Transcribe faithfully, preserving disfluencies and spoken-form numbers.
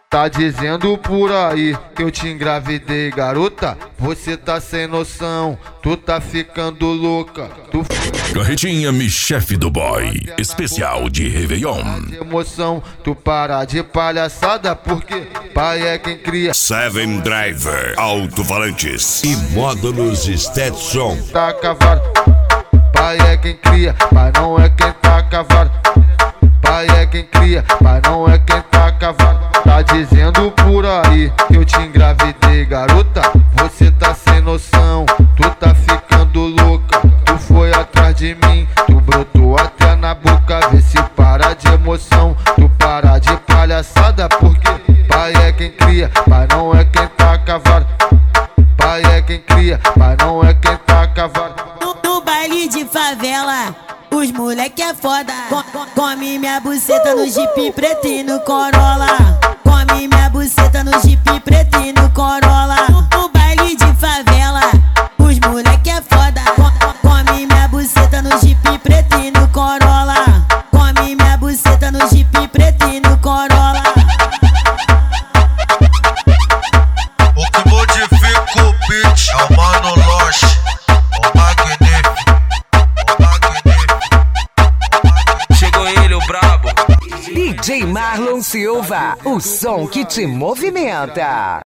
Tá dizendo por aí que eu te engravidei, garota? Você tá sem noção, tu tá ficando louca. Tu Carretinha Me Chefe do Boy, especial de Réveillon. Emoção, tu para de palhaçada, porque pai é quem cria. Seven Driver, alto-falantes e módulos Stetson. Tá cavado, pai é quem cria, pai não é quem tá cavado. Pai é quem cria, pai não é quem tá cavado. Tá dizendo por aí que eu te engravidei, garota? Você tá sem noção, tu tá ficando louca. Tu foi atrás de mim, tu brotou até na boca. Vê se para de emoção, tu para de palhaçada, porque pai é quem cria, pai não é quem tá cavado. Pai é quem cria, pai não é quem tá cavado. No, no baile de favela, os moleque é foda. Com, com, come minha buceta no Jeep preto e no Corolla. Come minha buceta no Jeep preto e no Corolla. No, no baile de favela, os moleque é foda. Com, com, come minha buceta no Jeep preto e no Corolla. Come minha buceta no Jeep preto e no Corolla. O que modifica o beat é o Mano Loche, o magnífico, o magnífico. Chegou ele, o brabo. D J Marlon Silva, o som que te movimenta.